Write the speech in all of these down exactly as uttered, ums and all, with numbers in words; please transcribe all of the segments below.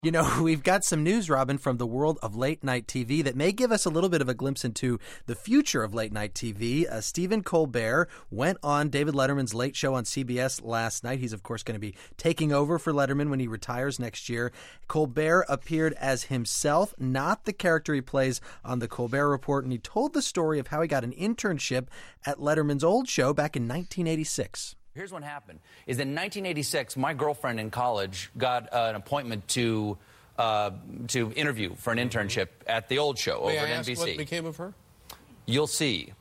You know, we've got some news, Robin, from the world of late-night T V that may give us a little bit of a glimpse into the future of late-night T V. Uh, Stephen Colbert went on David Letterman's Late Show on C B S last night. He's, of course, going to be taking over for Letterman when he retires next year. Colbert appeared as himself, not the character he plays on The Colbert Report, and he told the story of how he got an internship at Letterman's old show back in nineteen eighty-six. Here's what happened, is in nineteen eighty-six, my girlfriend in college got uh, an appointment to uh, to interview for an internship at the old show May over I at ask N B C. What became of her? You'll see.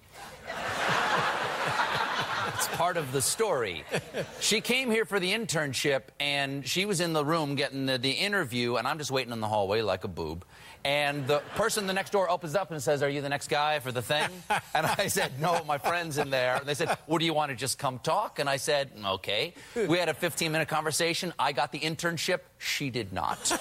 It's part of the story. She came here for the internship, and she was in the room getting the, the interview, and I'm just waiting in the hallway like a boob. And the person in the next door opens up and says, "Are you the next guy for the thing?" And I said, "No, my friend's in there." And they said, "Well, do you want to just come talk?" And I said, "Okay." We had a fifteen-minute conversation. I got the internship. She did not.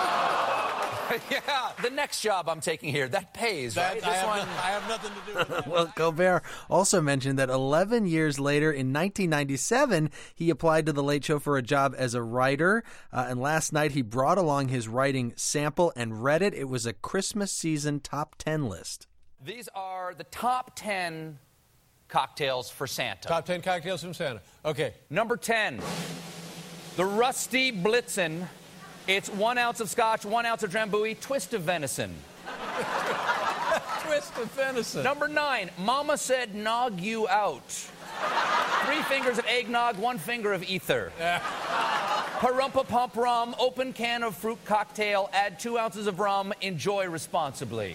Yeah, the next job I'm taking here, that pays, That, right? This I, have one... no, I have nothing to do with that. Well, Colbert also mentioned that eleven years later, in nineteen ninety-seven, he applied to The Late Show for a job as a writer. Uh, and last night, he brought along his writing sample and read it. It was a Christmas season top ten list. These are the top ten cocktails for Santa. Top ten cocktails from Santa. Okay. Number ten, the Rusty Blitzen. It's one ounce of scotch, one ounce of Drambuie, twist of venison. Twist of venison. Number nine, Mama said nog you out. Three fingers of eggnog, one finger of ether. Parumpa Pump Rum, open can of fruit cocktail, add two ounces of rum, enjoy responsibly.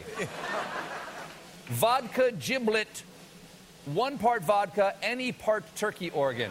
Vodka giblet, one part vodka, any part turkey organ.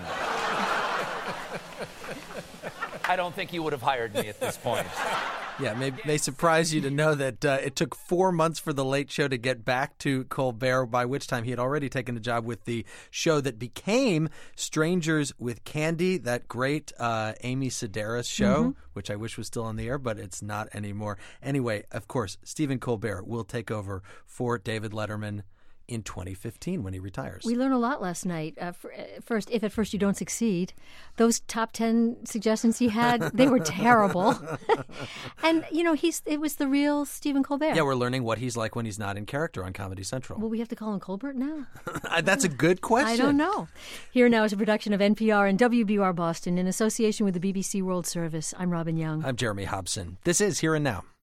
I don't think you would have hired me at this point. Yeah, it may, may surprise you to know that uh, it took four months for The Late Show to get back to Colbert, by which time he had already taken a job with the show that became Strangers with Candy, that great uh, Amy Sedaris show, mm-hmm. which I wish was still on the air, but it's not anymore. Anyway, of course, Stephen Colbert will take over for David Letterman in twenty fifteen when he retires. We learned a lot last night. Uh, for, uh, first, if at first you don't succeed, those top ten suggestions he had, they were terrible. And, you know, he's it was the real Stephen Colbert. Yeah, we're learning what he's like when he's not in character on Comedy Central. Will we have to call him Colbert now? That's a good question. I don't know. Here Now is a production of N P R and W B U R Boston in association with the B B C World Service. I'm Robin Young. I'm Jeremy Hobson. This is Here and Now.